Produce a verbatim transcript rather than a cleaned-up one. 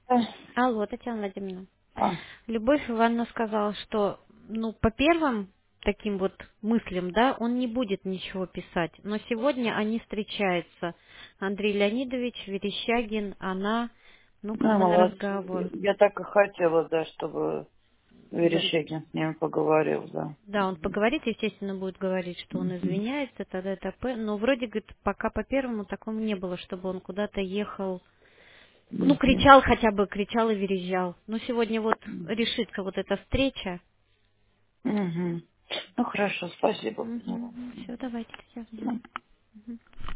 Да. Алло, Татьяна Владимировна. А, Любовь Ивановна сказала, что, ну, по первым таким вот мыслям, да, он не будет ничего писать. Но сегодня они встречаются. Андрей Леонидович, Верещагин, она, ну, как ну, бы на молодцы. разговор. Я так и хотела, да, чтобы Да, Верещагин с ним поговорил, да. да, он поговорит, естественно, будет говорить, что он Мгм. извиняется, т.д. и т.п. Но вроде, говорит, пока по первому такому не было, чтобы он куда-то ехал. Ну, Мгм. кричал хотя бы, кричал и верещал. Но сегодня вот решится вот эта встреча. Мгм. Ну, хорошо, спасибо. Угу. Все, давайте, Татьяна. Ну,